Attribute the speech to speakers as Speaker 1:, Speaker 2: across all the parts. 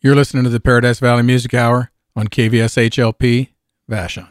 Speaker 1: You're listening to the Paradise Valley Music Hour on KVSHLP Vashon.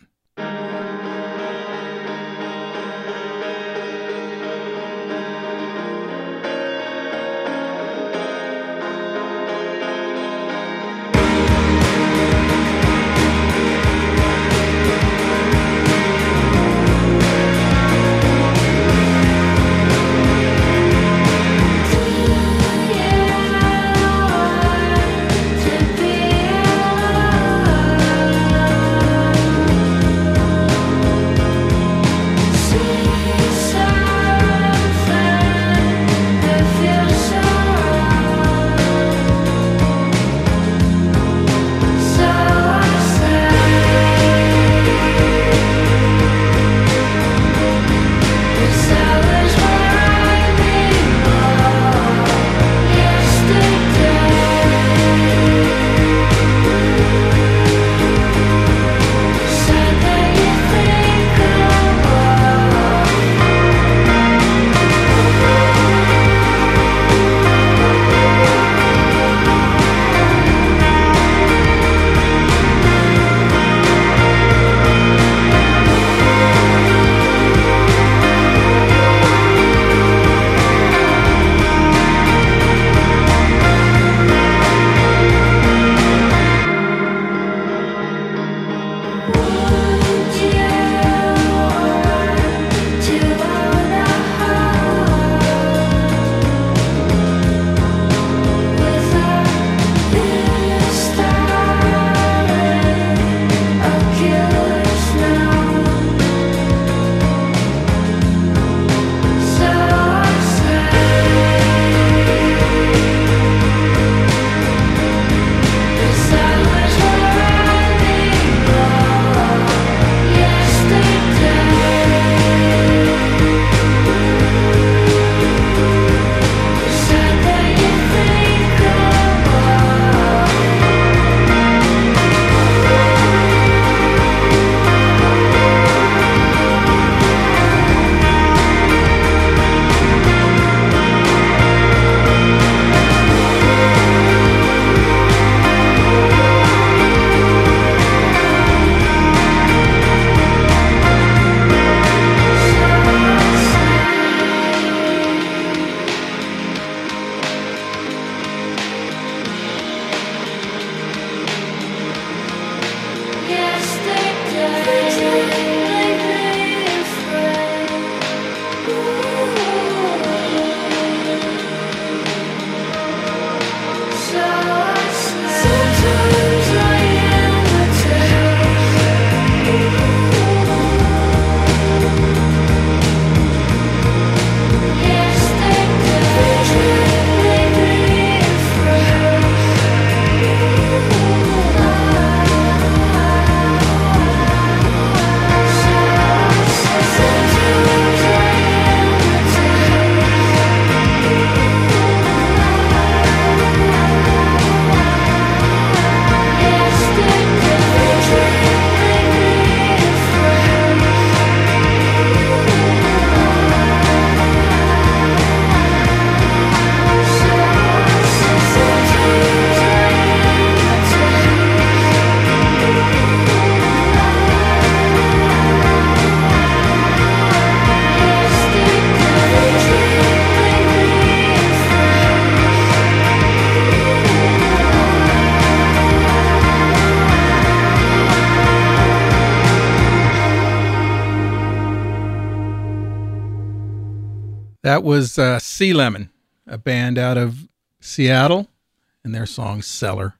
Speaker 1: That was Sea Lemon, a band out of Seattle, and their song Cellar.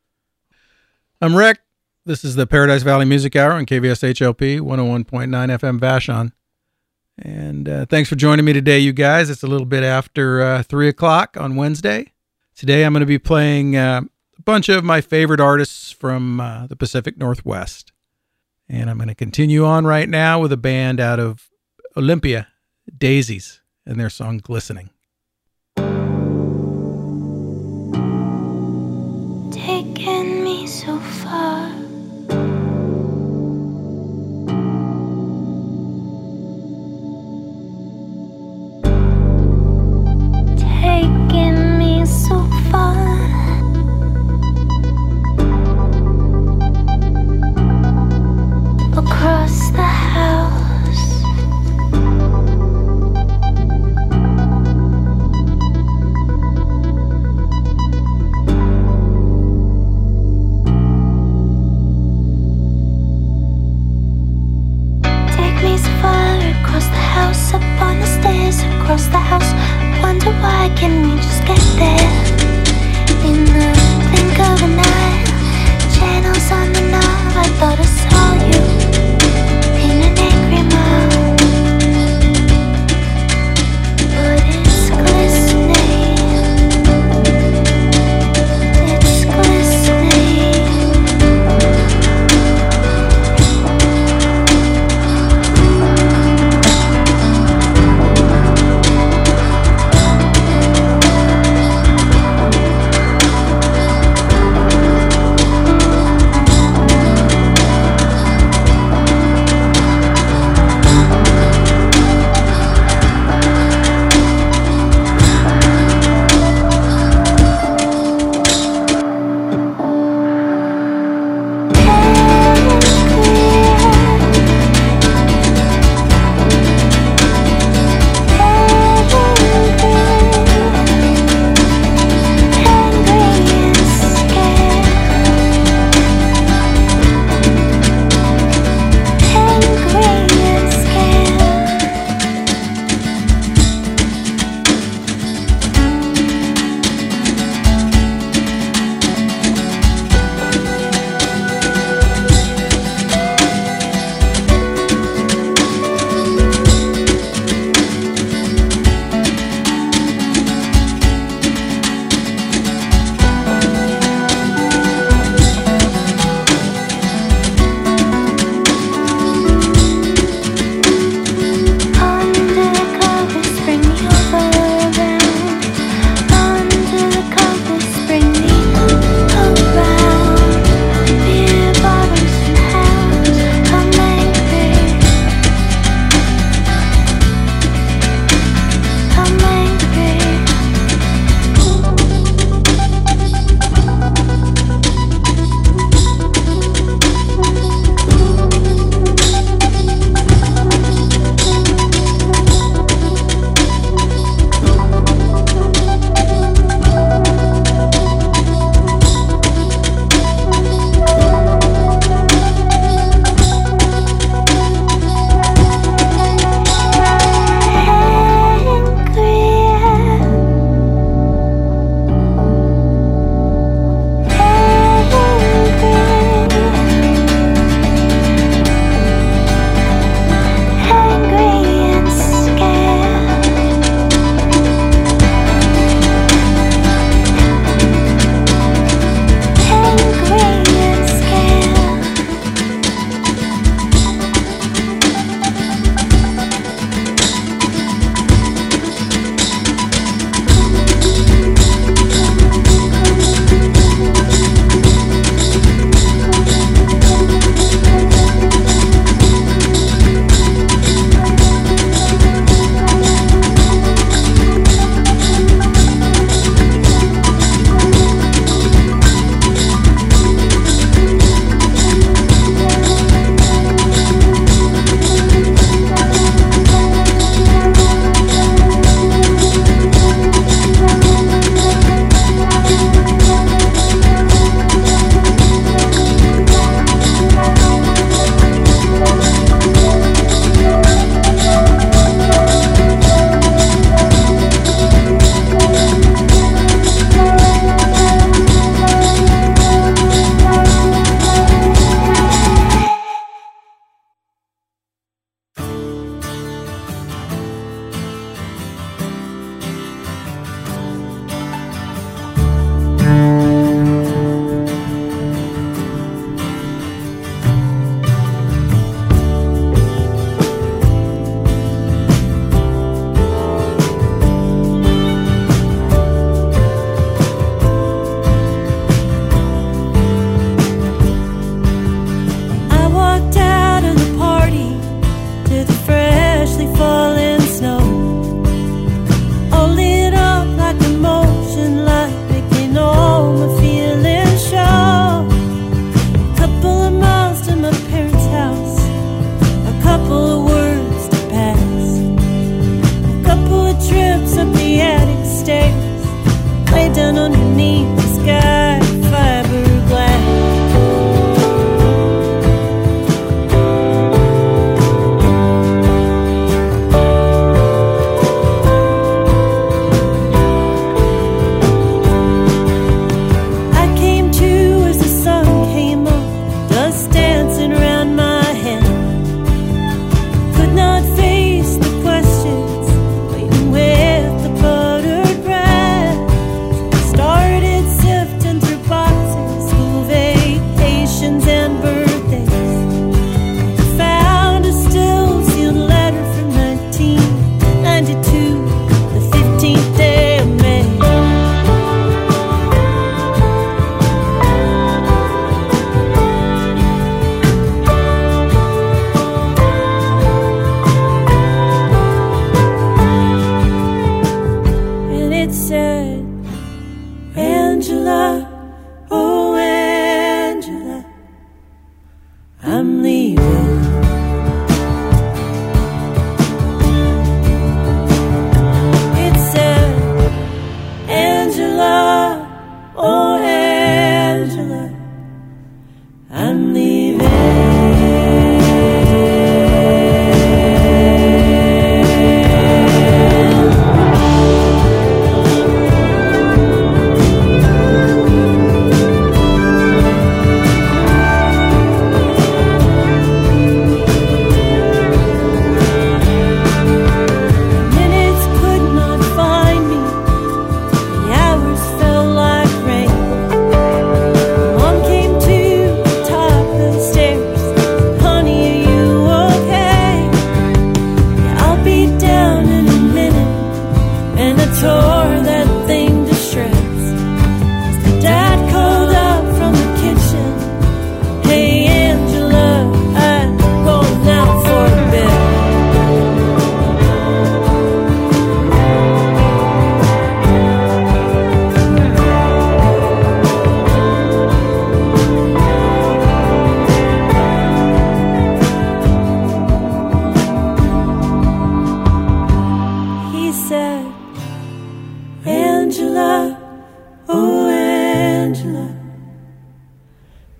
Speaker 1: I'm Rick. This is the Paradise Valley Music Hour on KVSHLP 101.9 FM Vashon. And thanks for joining me today, you guys. It's a little bit after 3 o'clock on Wednesday. Today I'm going to be playing a bunch of my favorite artists from the Pacific Northwest. And I'm going to continue on right now with a band out of Olympia, Daisies, and their song Glistening.
Speaker 2: Taken me so far, taken me so far. the house. Wonder why can we just get there? In the blink of an eye, channels on the knob. I thought I saw you in an angry mouth, but it's glistening. It's glistening.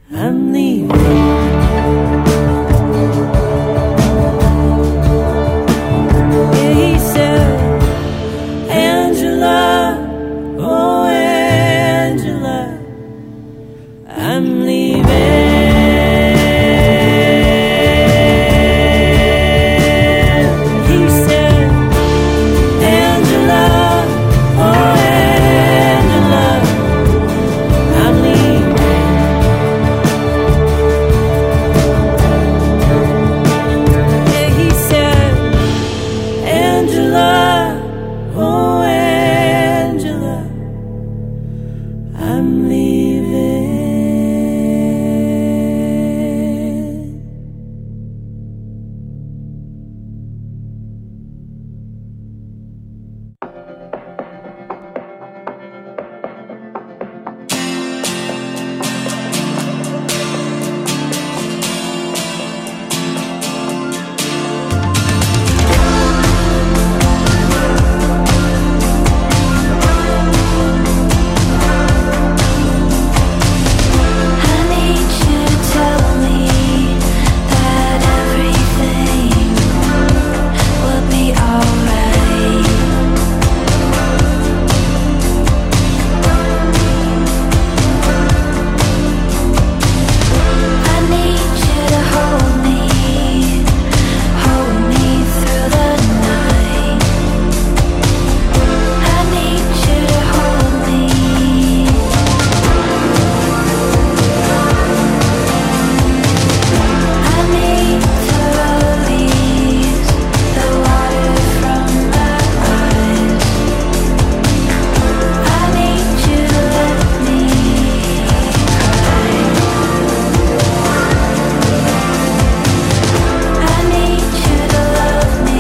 Speaker 3: I'm leaving. Yeah, he said, Angela, oh Angela, I'm leaving. He said, Angela, oh Angela, I'm leaving. Yeah, he said, Angela, oh Angela, I'm leaving.
Speaker 2: I need you to tell me that everything will be alright. I need you to hold me through the night. I need you to hold me. I need to release the water from my eyes. I need you to let me cry. I need you to love me,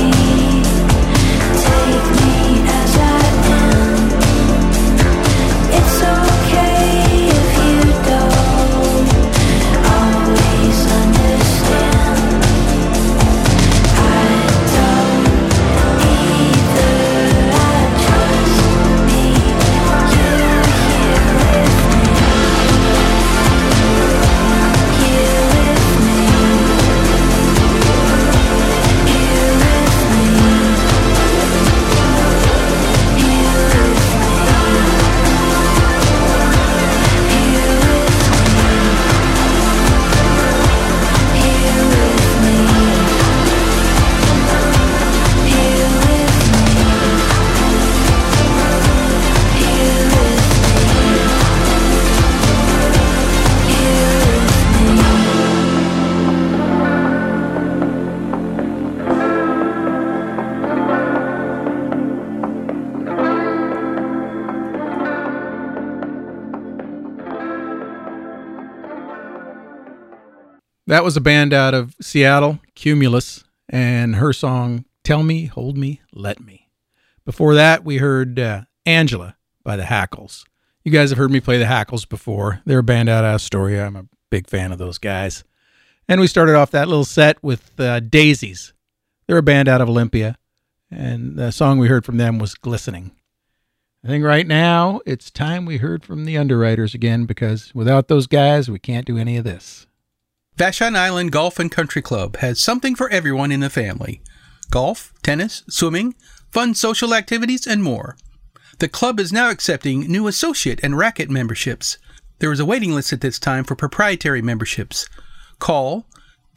Speaker 2: take me as I am. It's okay if you don't always understand. I don't either. I just need you here with me. Here with me. Here with me. Here with
Speaker 1: That was a band out of Seattle, Cumulus, and her song, Tell Me, Hold Me, Let Me. Before that, we heard Angela by the Hackles. You guys have heard me play the Hackles before. They're a band out of Astoria. I'm a big fan of those guys. And we started off that little set with Daisies. They're a band out of Olympia, and the song we heard from them was Glistening. I think right now it's time we heard from the Underwriters again, because without those guys, we can't do any of this.
Speaker 4: Vashon Island Golf and Country Club has something for everyone in the family. Golf, tennis, swimming, fun social activities, and more. The club is now accepting new associate and racket memberships. There is a waiting list at this time for proprietary memberships. Call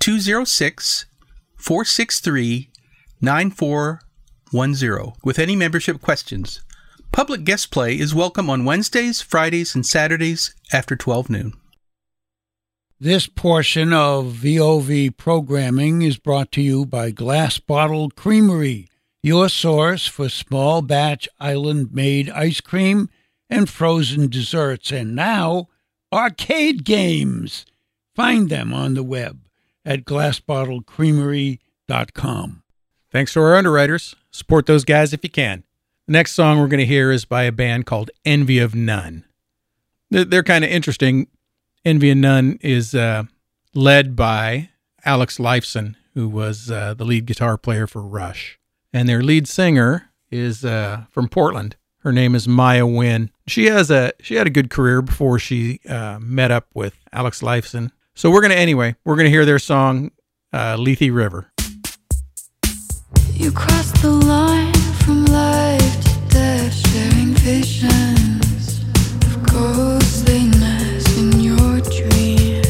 Speaker 4: 206-463-9410 with any membership questions. Public guest play is welcome on Wednesdays, Fridays, and Saturdays after 12 noon.
Speaker 5: This portion of VOV programming is brought to you by Glass Bottle Creamery, your source for small batch island-made ice cream and frozen desserts, and now arcade games. Find them on the web at glassbottlecreamery.com.
Speaker 1: Thanks to our underwriters. Support those guys if you can. The next song we're going to hear is by a band called Envy of None. They're kind of interesting. Envy of None is led by Alex Lifeson, who was the lead guitar player for Rush. And their lead singer is from Portland. Her name is Maya Wynn. She had a good career before she met up with Alex Lifeson. So we're gonna hear their song Lethe River.
Speaker 6: You crossed the line from life to death, sharing visions of ghostliness in your dreams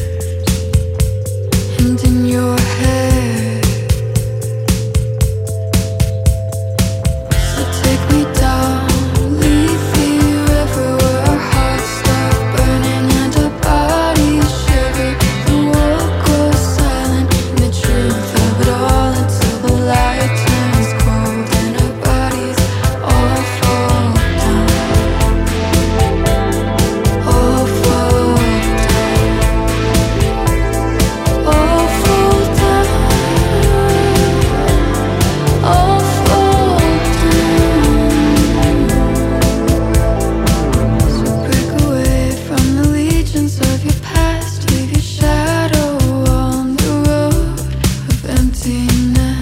Speaker 6: and in your head. So take me down, Lethe River, where our hearts start burning and our bodies shiver. The world goes silent and the truth of it all until the light turns cold and our bodies all fall down. All fall down. All fall down. All fall down. So break away from the legions of your past, leave your shadow on the road of emptiness.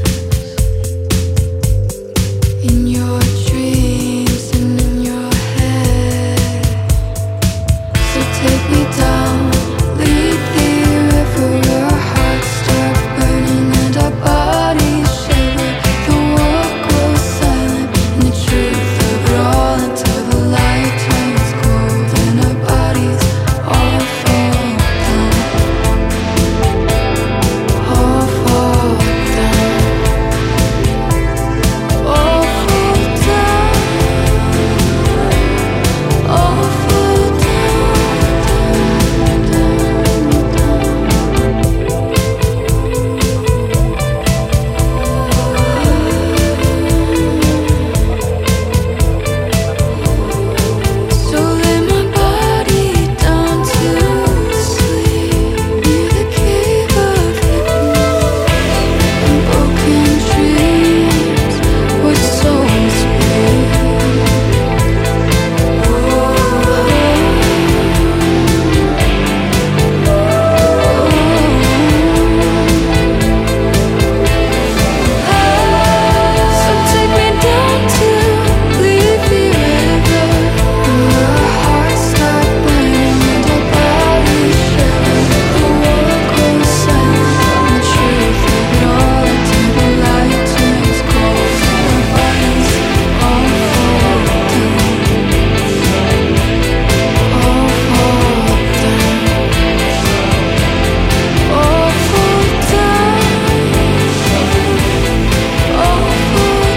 Speaker 6: In your dreams and in your head. So take me down, Lethe River, where our hearts start burning and our bodies shiver. The world grows silent and the truth of it all until the light turns cold and our bodies all fall down. All fall down. All fall down. All fall So lay my body down to sleep near the cave of hypnosis and broken dreams where souls breathe. So take me down to Lethe River, where our hearts start burning and our bodies shiver. The world grows silent and the truth of it all until the light turns cold and our bodies all fall down. All fall down. All fall down. All fall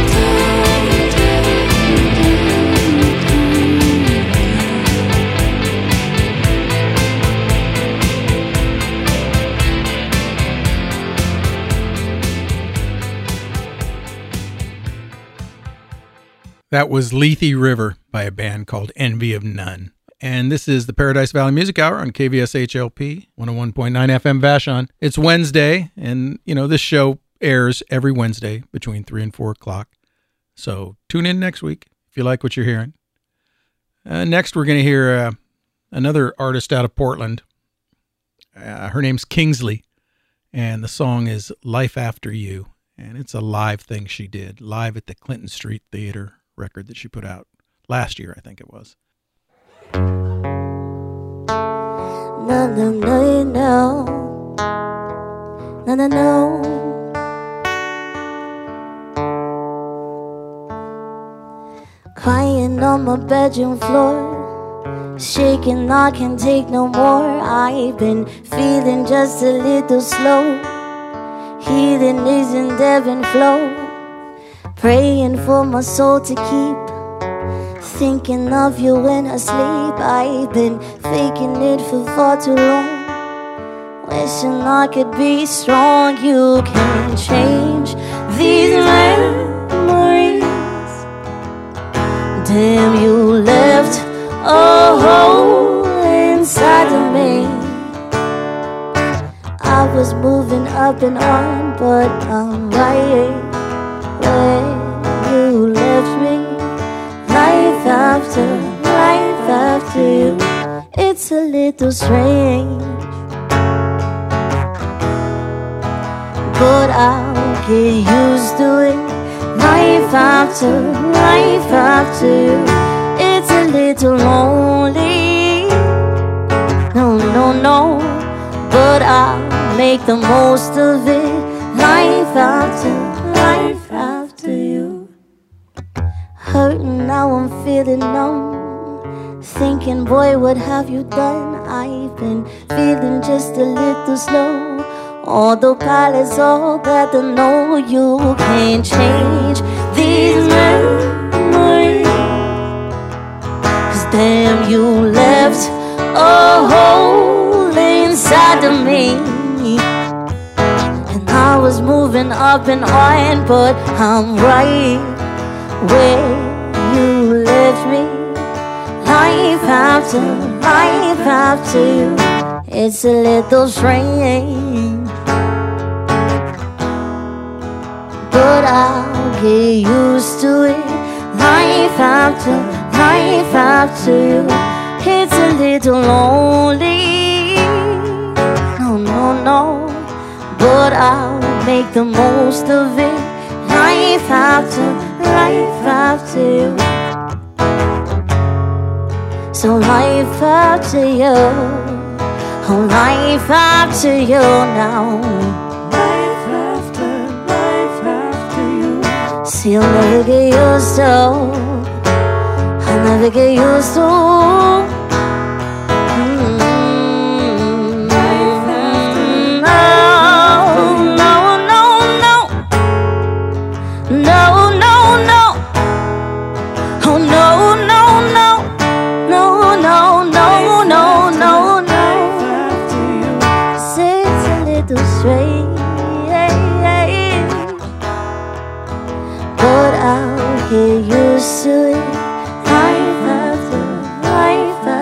Speaker 1: That was Lethe River by a band called Envy of None. And this is the Paradise Valley Music Hour on KVSHLP 101.9 FM Vashon. It's Wednesday, and this show airs every Wednesday between 3 and 4 o'clock. So tune in next week if you like what you're hearing. Next, we're going to hear another artist out of Portland. Her name's Kingsley, and the song is Life After You. And it's a live thing she did, live at the Clinton Street Theater record that she put out last year, I think it was.
Speaker 2: No, no, no, no. No, no, no. Crying on my bedroom floor, shaking, I can't take no more. I've been feeling just a little slow. Healing isn't ebb and flow. Praying for my soul to keep thinking of you when I sleep. I've been faking it for far too long, wishing I could be strong. You can't change these memories. Damn, you left a hole inside of me. I was moving up and on, but I'm right where you left me. Life after you, it's a little strange, but I'll get used to it.
Speaker 7: life after you. It's a little lonely, no, no, no, but I'll make the most of it. Life after you. Hurting now, I'm feeling numb, thinking, boy, what have you done? I've been feeling just a little slow. All the pilots, all that I know, you can't change these memories. 'Cause damn, you left a hole inside of me. And I was moving up and on, but I'm right where you left me. Life after you. It's a little strange, but I'll get used to it. Life after you. It's a little lonely, no, no, no, but I'll make the most of it. Life after you. So life after you, oh, life after you now. Life after you. See, I'll never get used to, I'll never get used to. But I'll get used to it. Life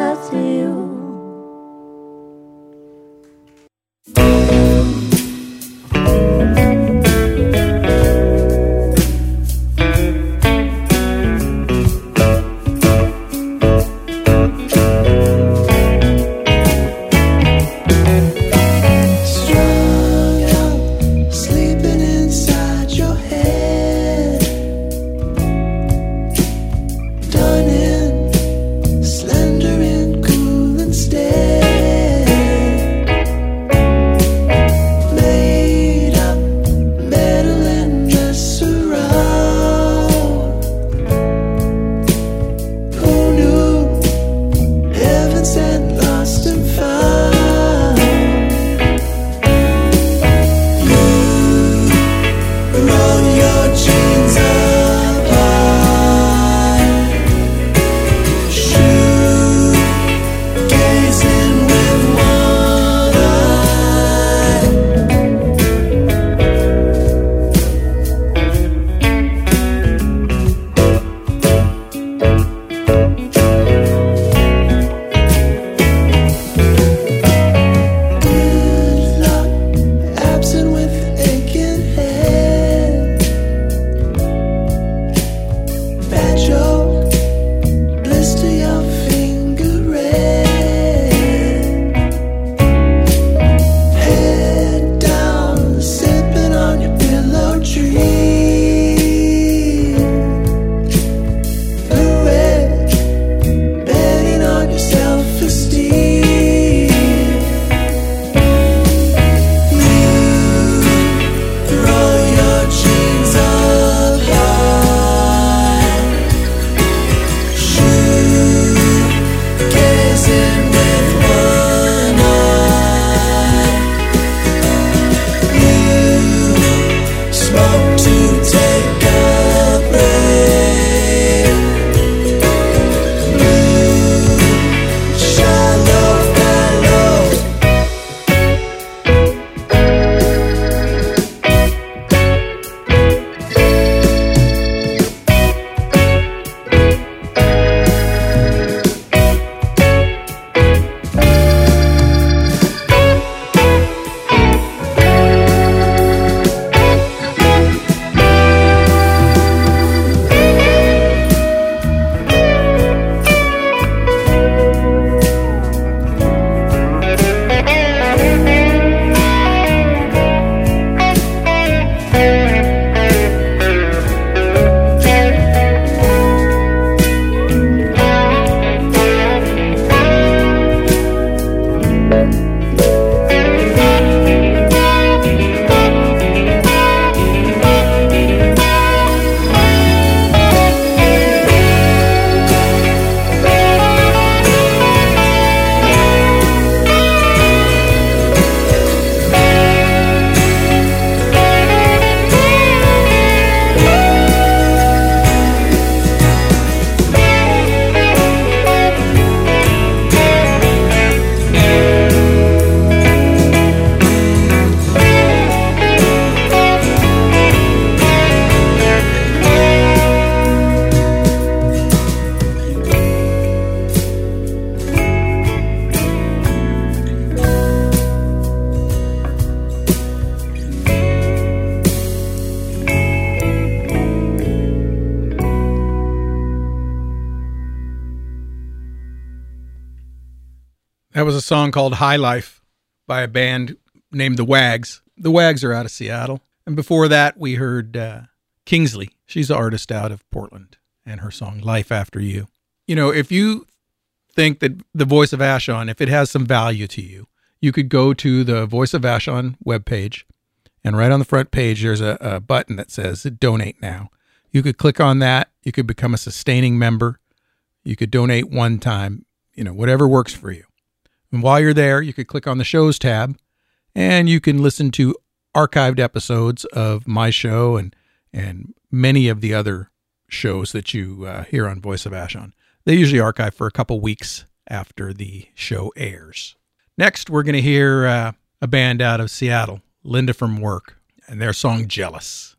Speaker 1: was a song called High Life by a band named The Wags. The Wags are out of Seattle. And before that, we heard Kingsley. She's an artist out of Portland, and her song Life After You. You know, if you think that the Voice of Ashon, if it has some value to you, you could go to the Voice of Ashon webpage, and right on the front page, there's a button that says Donate Now. You could click on that. You could become a sustaining member. You could donate one time, you know, whatever works for you. And while you're there, you could click on the shows tab, and you can listen to archived episodes of my show and many of the other shows that you hear on Voice of Ashon. They usually archive for a couple weeks after the show airs. Next, we're going to hear a band out of Seattle, Linda from Work, and their song Jealous.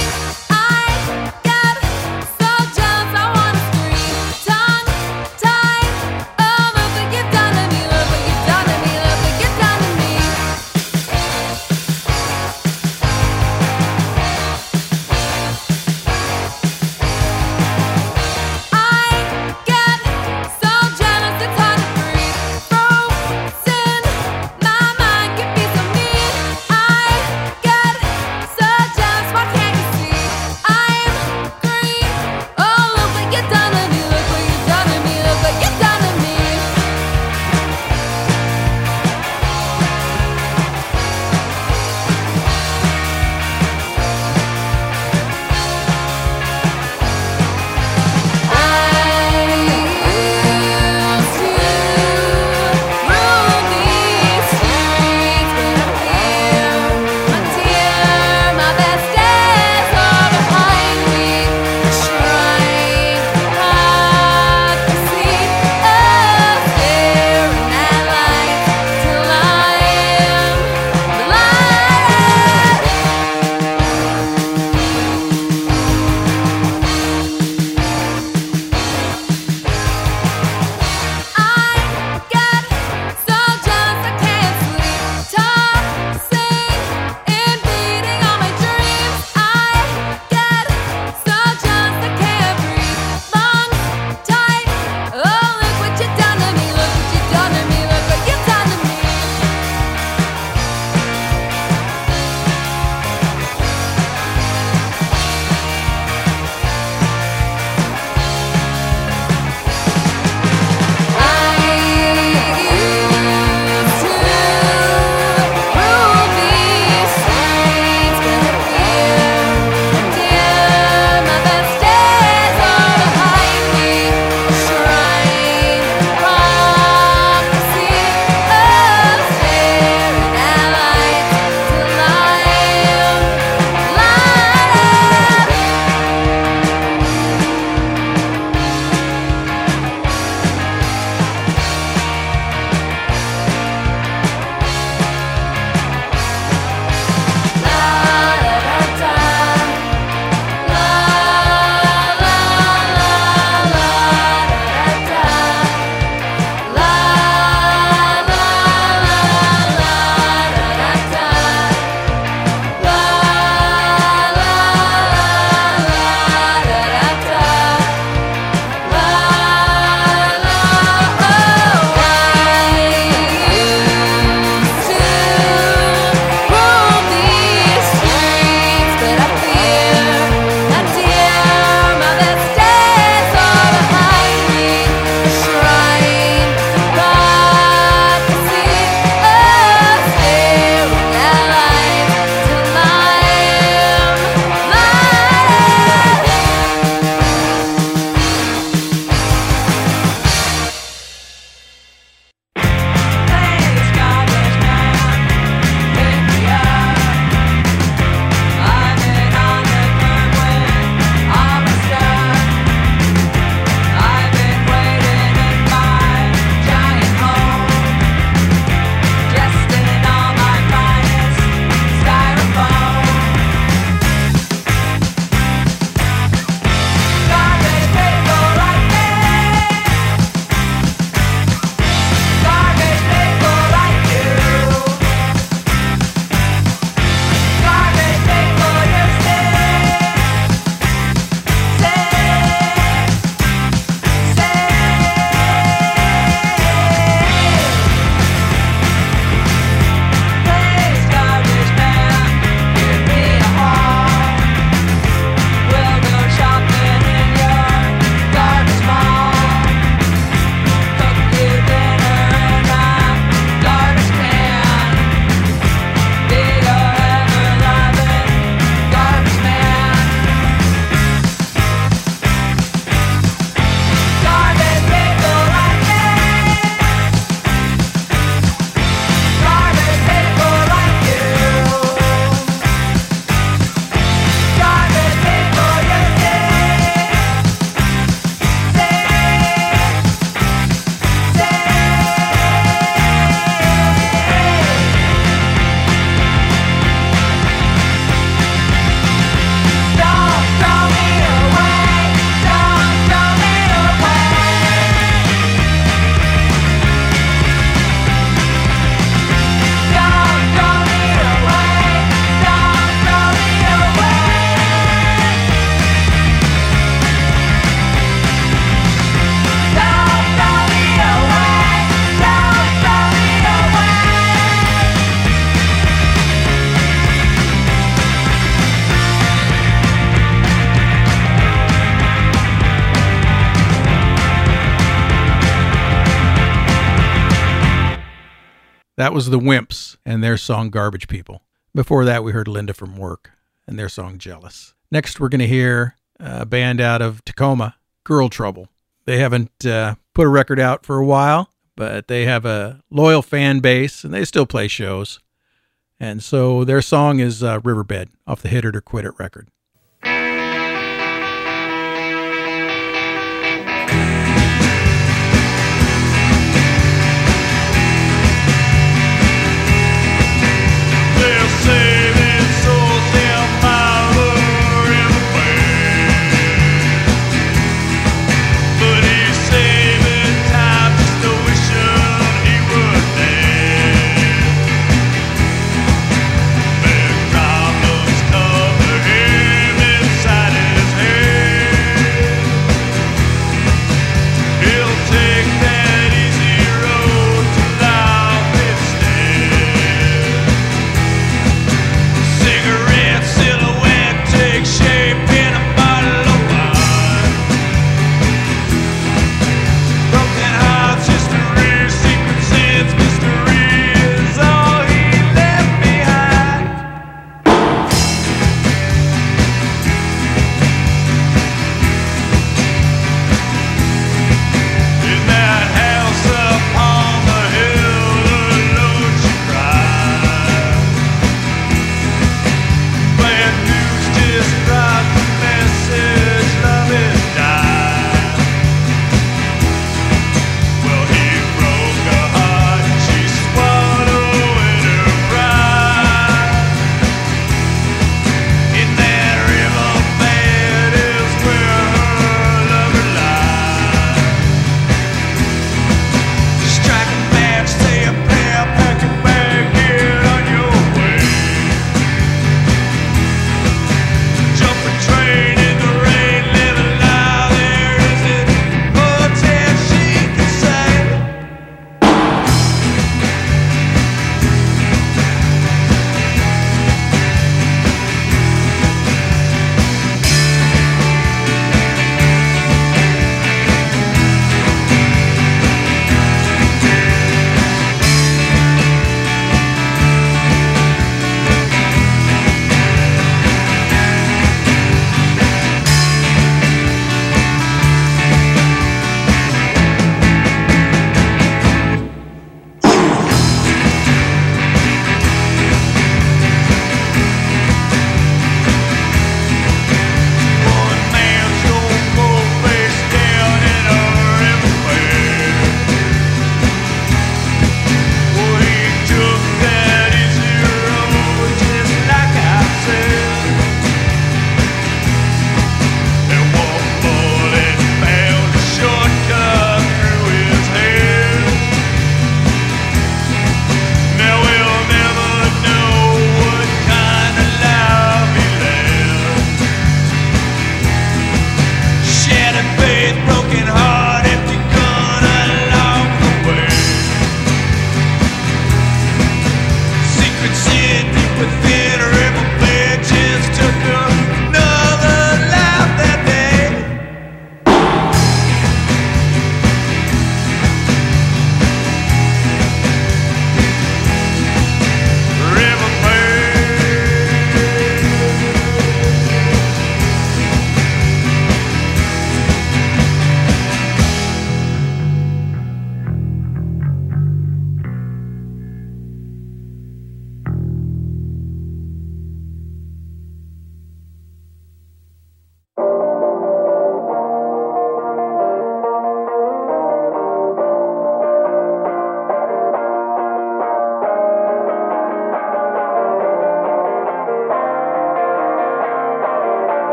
Speaker 6: Tongue
Speaker 1: That was the Wimps and their song Garbage People. Before that, we heard Linda from Work and their song Jealous. Next, we're going to hear a band out of Tacoma, Girl Trouble. They haven't put a record out for a while, but they have a loyal fan base and they still play shows. And so their song is Riverbed off the Hit It or Quit It record.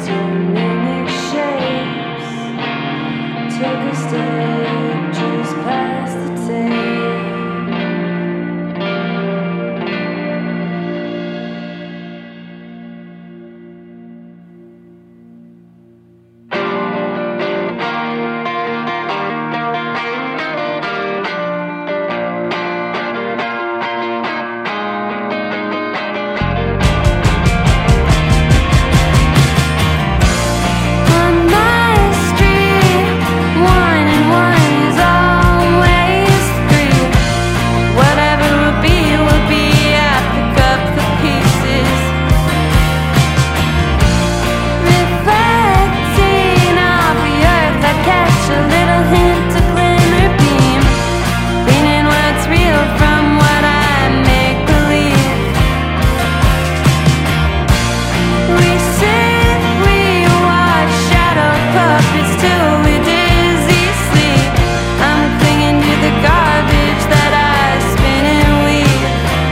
Speaker 3: so many shapes. Took a step just past the tape. On my street, 1 and 1 is always 3. Whatever will be, I pick up the pieces. Reflecting off the earth, I catch a little hint of glimmer beam. Cleaning what's real from what I make believe. We sit, we watch shadow puppets till we dizzy sleep. I'm clinging to the garbage that I spin and weave.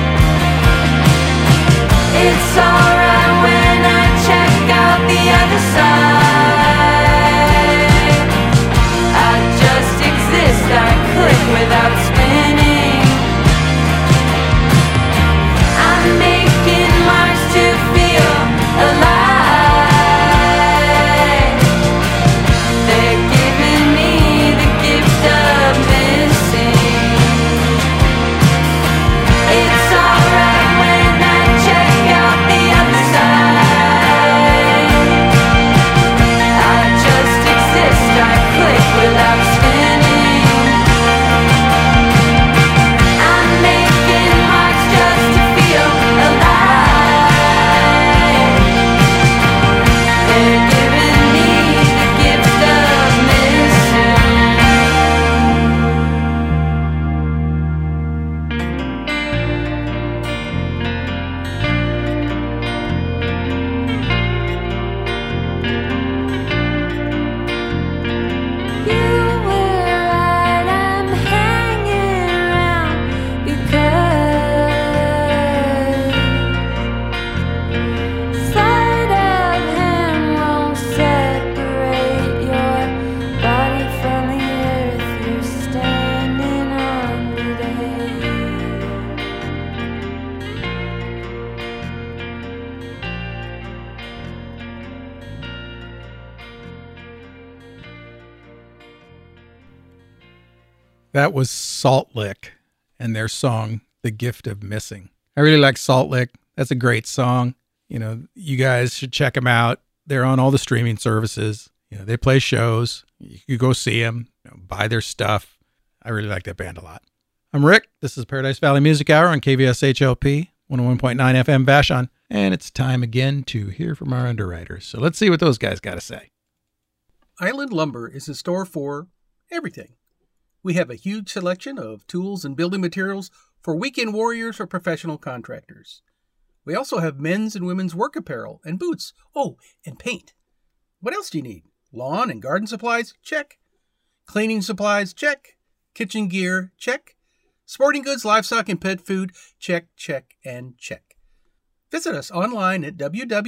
Speaker 3: It's alright when I check out the other side. I just exist, I click without spinning. I'm making marks to feel alive. They're giving me the gift of missing. It's alright when I check out the other side. I just exist, I click without spinning. I'm making marks just to feel alive. They're giving me the gift of missing. You were right, I'm hanging around because sleight of hand won't separate your body from the earth you're standing on today.
Speaker 1: That was Salt Lick and their song, The Gift of Missing. I really like Salt Lick. That's a great song. You know, you guys should check them out. They're on all the streaming services. You know, they play shows. You could go see them, buy their stuff. I really like that band a lot. I'm Rick. This is Paradise Valley Music Hour on KVSHLP 101.9 FM Vashon. And it's time again to hear from our underwriters. So let's see what those guys got to say.
Speaker 4: Island Lumber is a store for everything. We have a huge selection of tools and building materials for weekend warriors or professional contractors. We also have men's and women's work apparel and boots. Oh, and paint. What else do you need? Lawn and garden supplies? Check. Cleaning supplies? Check. Kitchen gear? Check. Sporting goods, livestock, and pet food? Check, check, and check. Visit us online at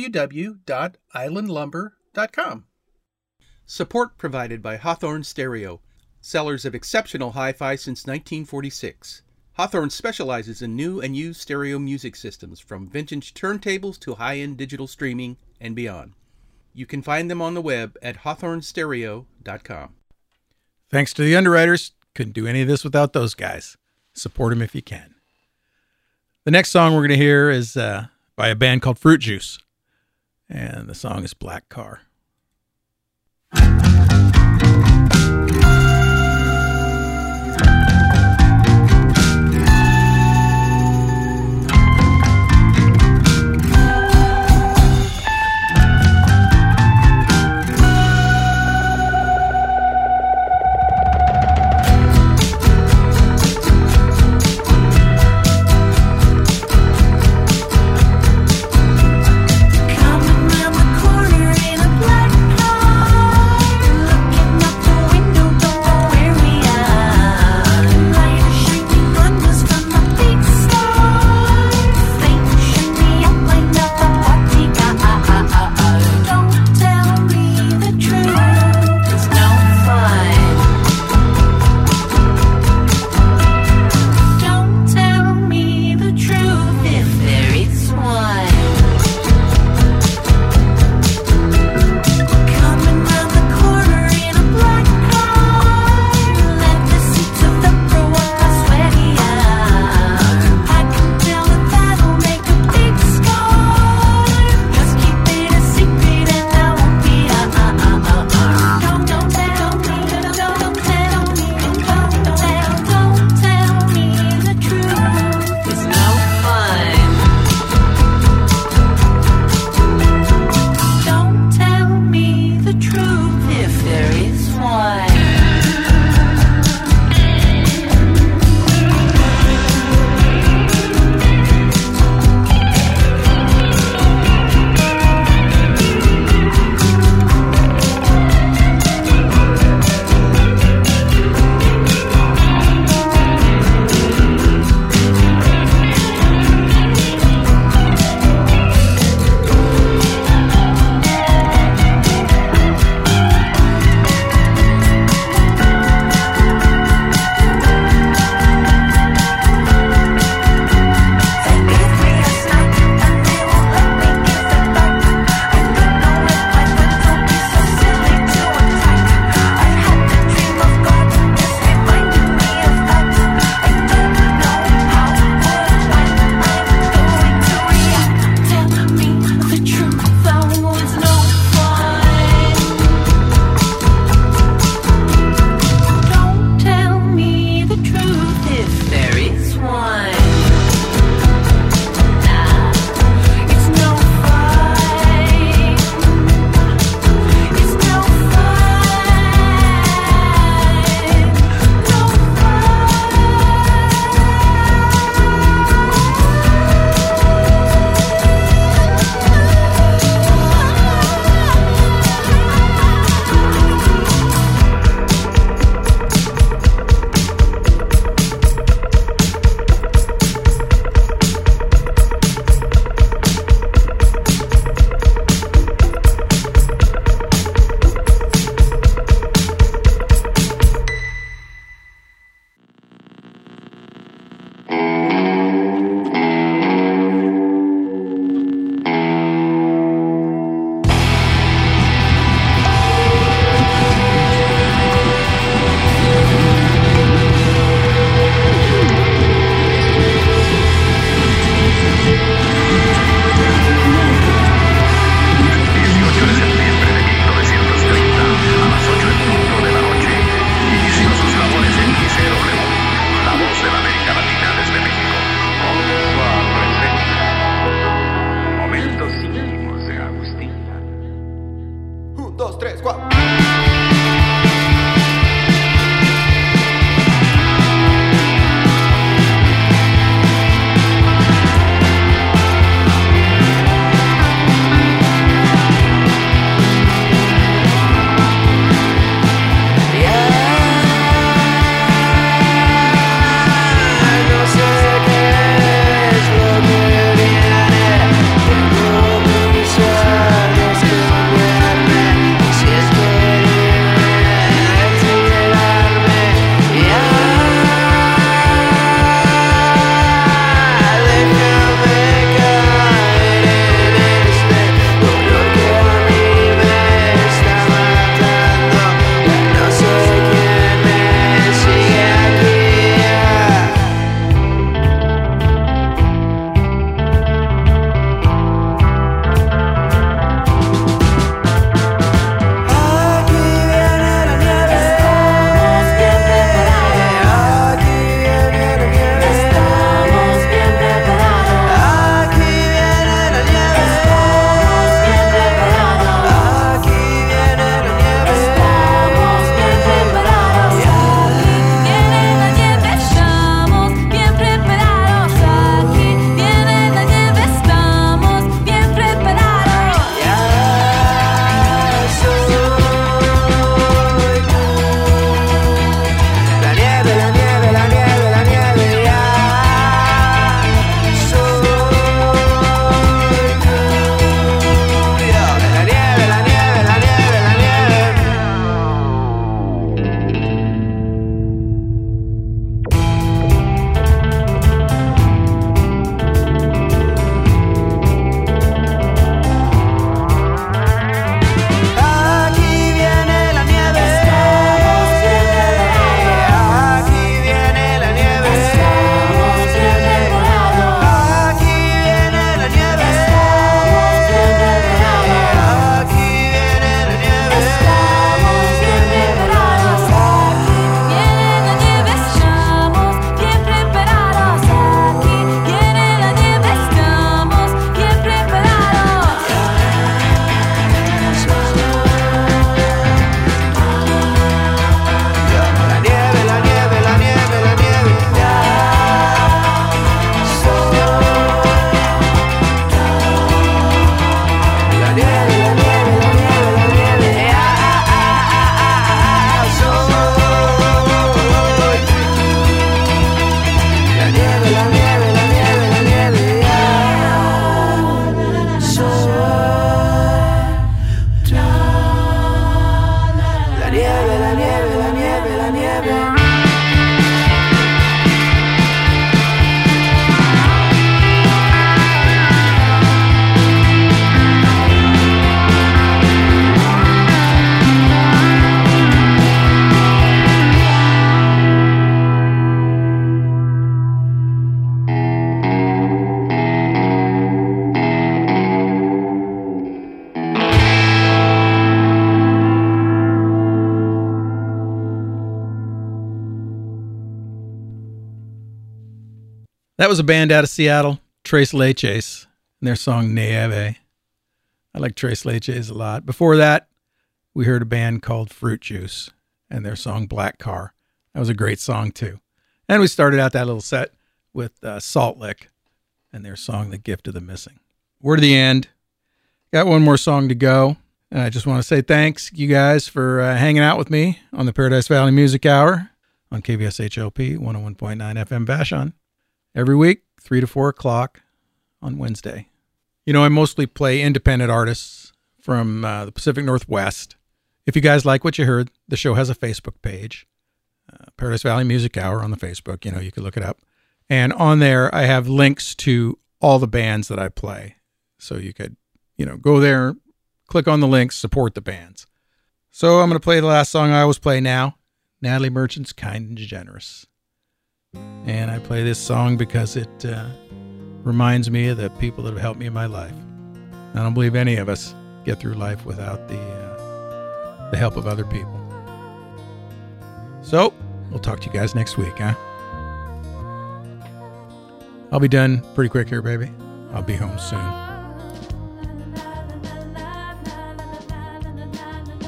Speaker 4: www.islandlumber.com. Support provided by Hawthorne Stereo, sellers of exceptional hi-fi since 1946. Hawthorne specializes in new and used stereo music systems, from vintage turntables to high-end digital streaming and beyond. You can find them on the web at hawthornestereo.com.
Speaker 1: Thanks to the underwriters. Couldn't do any of this without those guys. Support them if you can. The next song we're going to hear is by a band called Fruit Juice. And the song is Black Car.
Speaker 2: Coming round the corner in a black car, looking out the window.
Speaker 8: 2, 3, 4.
Speaker 1: That was a band out of Seattle, Tres Leches, and their song Nieve. I like Tres Leches a lot. Before that, we heard a band called Fruit Juice and their song Black Car. That was a great song, too. And we started out that little set with Salt Lick and their song The Gift of the Missing. We're to the end. Got one more song to go. And I just want to say thanks, you guys, for hanging out with me on the Paradise Valley Music Hour on KVSHLP 101.9 FM Vashon. Every week, 3 to 4 o'clock on Wednesday. You know, I mostly play independent artists from the Pacific Northwest. If you guys like what you heard, the show has a Facebook page, Paradise Valley Music Hour on the Facebook. You know, you can look it up. And on there, I have links to all the bands that I play. So you could, you know, go there, click on the links, support the bands. So I'm going to play the last song I always play now, Natalie Merchant's Kind and Generous. And I play this song because it reminds me of the people that have helped me in my life. I don't believe any of us get through life without the help of other people. So, we'll talk to you guys next week, huh? I'll be done pretty quick here, baby. I'll be home soon.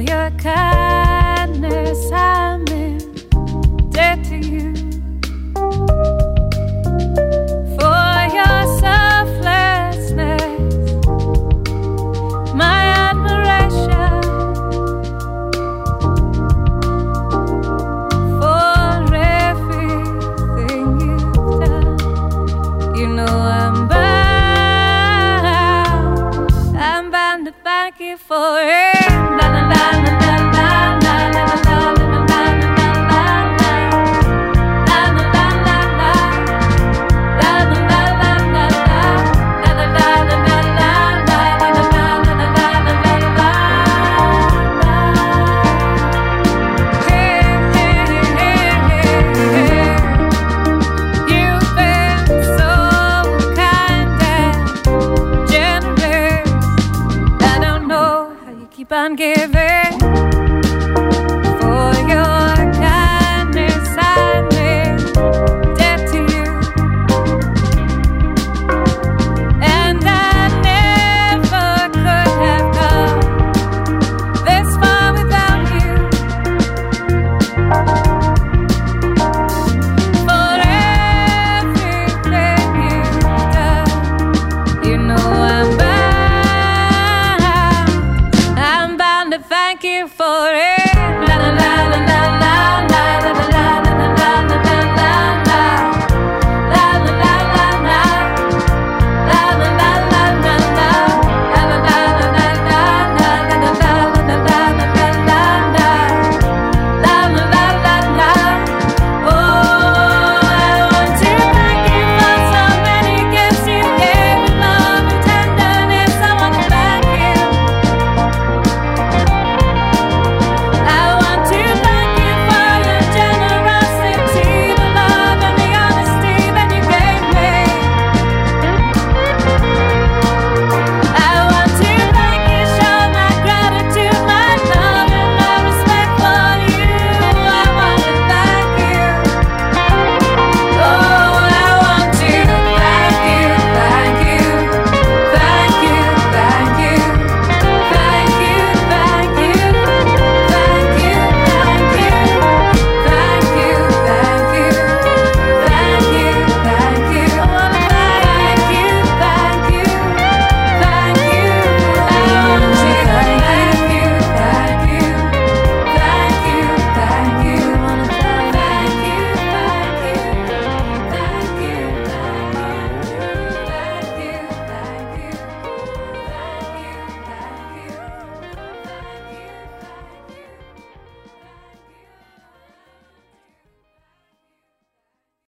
Speaker 3: your kindness, I'm in debt to you. For your selflessness, my admiration. For everything you've done, you know I'm bound to thank you for it. La la la la la la la la la la la la la You've been so kind and generous. I don't know how you keep on giving. For your kindness, I'm in debt to you. And I never could have come this far without you. For everything you've done, you know I'm bound to thank you for it. La la la.